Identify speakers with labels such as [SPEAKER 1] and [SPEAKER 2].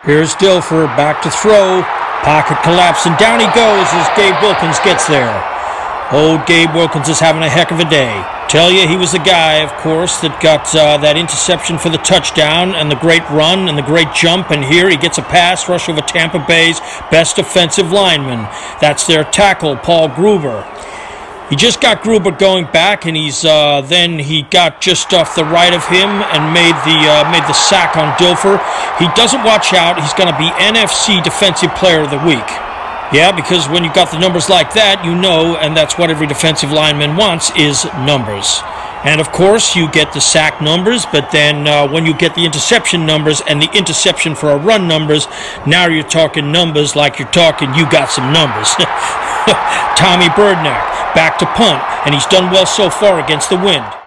[SPEAKER 1] Here's Dilfer back to throw. Pocket collapse, and down he goes as Gabe Wilkins gets there. Old Gabe Wilkins is having a heck of a day. Tell you, he was the guy, of course, that got that interception for the touchdown and the great run and the great jump. And here he gets a pass rush over Tampa Bay's best offensive lineman. That's their tackle, Paul Gruber. He just got Gruber going back, and then he got just off the right of him and made the sack on Dilfer. He doesn't watch out. He's going to be NFC Defensive Player of the Week. Yeah, because when you got the numbers like that, you know, and that's what every defensive lineman wants, is numbers. And of course, you get the sack numbers, but then when you get the interception numbers and the interception for a run numbers, now you're talking numbers like you're talking you got some numbers. Tommy Birdnack back to punt, and he's done well so far against the wind.